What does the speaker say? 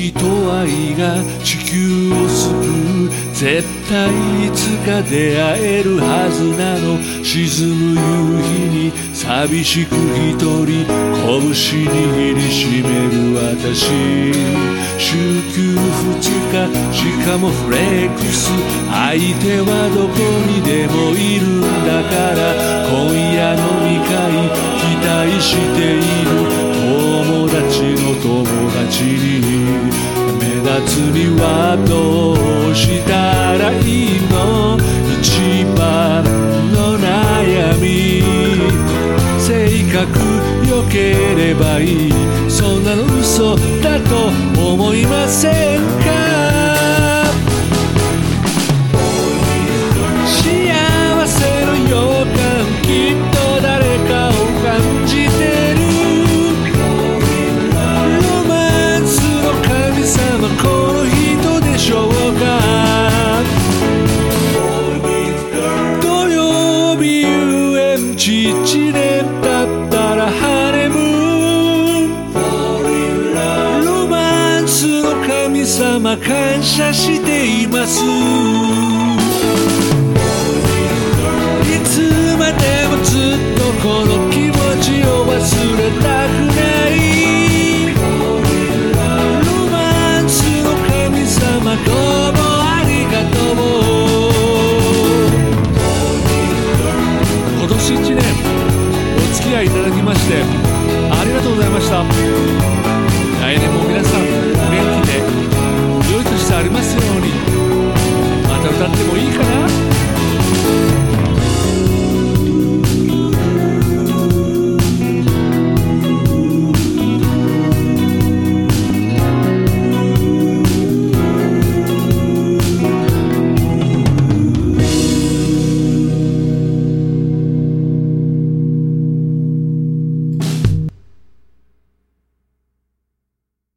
人愛が地球を救う。絶対いつか出会えるはずなの。沈む夕日に寂しく一人拳握りしめる私。週休2日しかもフレックス。相手はどこにでもいるんだから、今夜飲み会期待している。友達の友達に目立つにはどうしたらいいの。一番の悩み、性格良ければいい、そんなの嘘だと思いませんか。幸せの予感、きっと誰かを感じてる。ロマンスの神様、この人でしょうか。土曜日遊園地、1年経ったらハネムーン。ロマンスの神様、感謝しています。いつまでもずっとこの気持ちを忘れたく